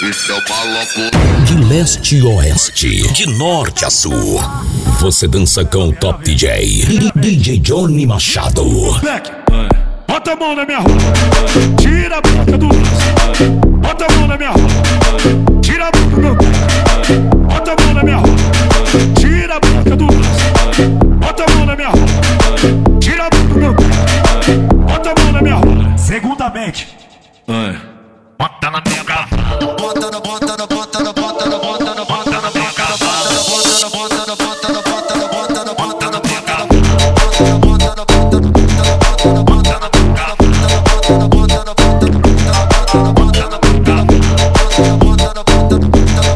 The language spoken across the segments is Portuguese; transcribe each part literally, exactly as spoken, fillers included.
Esse é o maluco. De leste a oeste, de norte a sul, você dança com o Top D J, D J Johnny Machado. Moleque, bota a mão na minha rola, tira a boca do braço. Bota a mão na minha rola, tira a boca do meu pé. Bota a mão na minha rola, tira a boca do braço. Bota a mão na minha rola, tira a boca do meu pé. Bota a mão na minha rola. Segundamente, bota na minha cavalo. Bota na, bota na, bota na, bota na, bota na, bota na minha cavalo. Bota na, bota na, bota na, bota na, bota na, bota na minha cavalo. Bota na, bota na, bota na, bota na, bota na, bota na, bota na, bota na, bota na, bota na, bota na, bota na, bota na,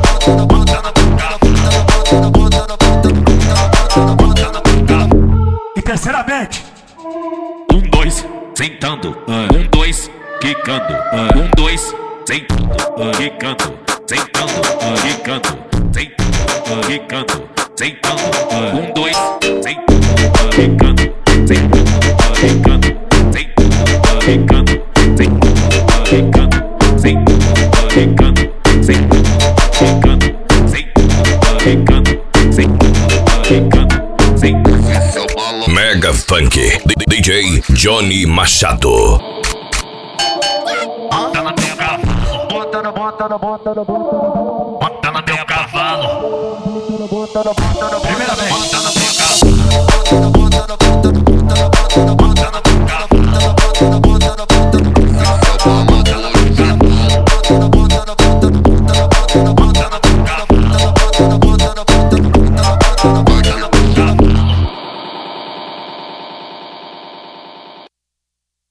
e terceiramente, um, dois, sentando, um, dois, quicando, um, dois, sentando, quicando, sentando, quicando, sentando, quicando, sentando, um, dois, sentando, quicando, sentando, quicando, sentando, quicando, sentando, quicando, sentando, quicando, sentando, quicando, sentando, quicando, sentando, quicando, sentando. Esse é o maluco. Mega Funk, D J Johnny Machado. Bota na minha cavalo, bota na, bota na, bota na, bota na, bota na minha cavalo, bota na, bota na, bota na, primeiramente, bota na minha cavalo. bota na, bota na, bota na,